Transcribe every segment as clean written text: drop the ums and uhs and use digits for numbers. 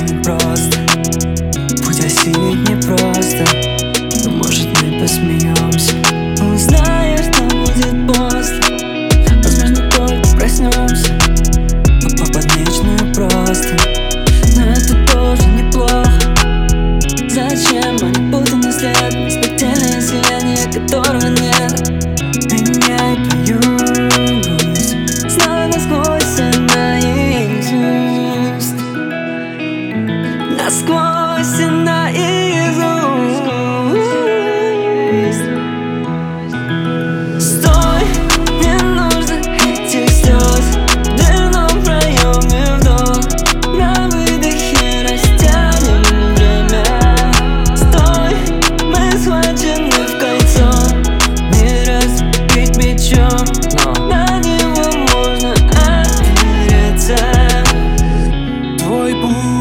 непросто, путь осилить непросто, но может мы посмеемся. Узнаешь, что будет после, возможно только проснемся. Попа под вечную просто, но это тоже неплохо. Зачем манипулятивный след, беспредельное сияние, которого нет? Меня и твою грусть знаю насквозь и наизусть, насквозь и наизусть. Стой, не нужно этих слез, в дверном проеме вдох, на выдохе растянем время. Стой, мы схвачены в кольцо, не разбить мечом, но на него можно опереться. Твой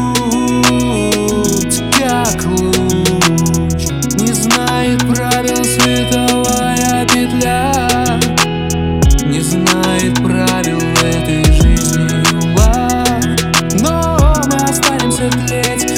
путь как луч, не знает правил световая петля, не знает правил этой жизни угла. Но мы останемся тлеть